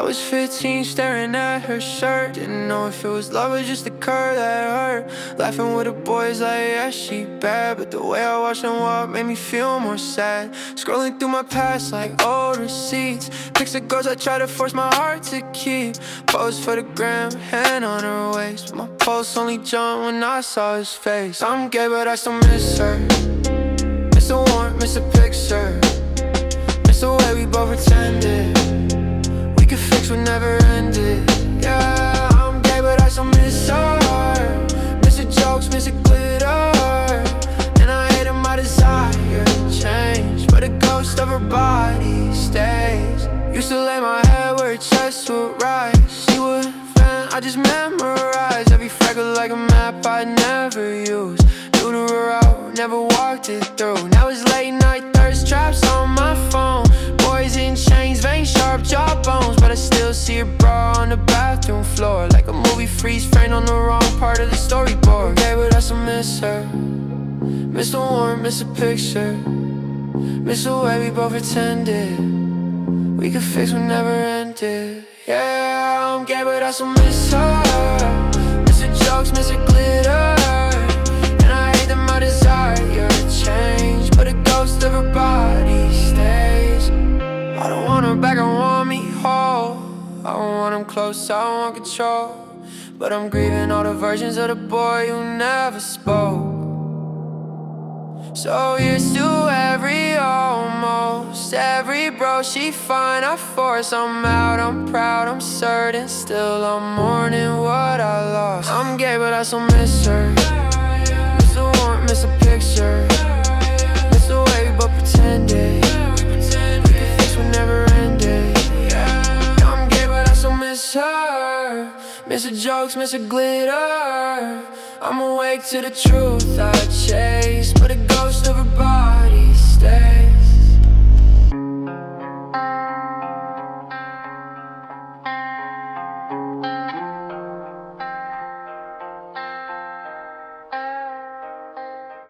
was 15 staring at her shirt. Didn't know if it was love or just the curve that hurt. Laughing with the boys like, yeah, she bad. But the way I watched them walk made me feel more sad. Scrolling through my past like old receipts. Pics of girls I try to force my heart to keep. Pose for the gram, hand on her waist. But my pulse only jumped when I saw his face. I'm gay but I still miss her. Miss the warmth, miss the picture. Miss the way we both pretended we could fix what never ended. Yeah, I'm gay but I still miss her. Miss the jokes, miss the glitter. And I hate my desire to change, but the ghost of her body stays. Used to lay my head where her chest would rise. She would vent, I just memorized every freckle like a map I'd never use. Knew the route, never walked it through. Now it's late night thirst traps on my phone. Boys in chains, vein sharp jawbones. But I still see her bra on the bathroom floor, like a movie freeze framed on the wrong part of the storyboard. Okay, but I still miss her. Miss the warmth, miss the picture. Miss the way we both pretended we could fix what never ended. Yeah, I'm gay but I still miss her. Miss the jokes, miss the glitter. And I hate that my desire to change, but the ghost of her body stays. I don't want her back, I want me whole. I don't want him close, I don't want control. But I'm grieving all the versions of the boy who never spoke. So here's to every almost, every bro, she fine, I force. I'm out, I'm proud, I'm certain. Still I'm mourning what I lost. I'm gay but I still miss her. Miss the warmth, miss a picture. Miss the way we both pretended we could fix what never ended. I'm gay but I still miss her. Miss the jokes, miss the glitter. I'm awake to the truth I chase, but the ghost of her body stays.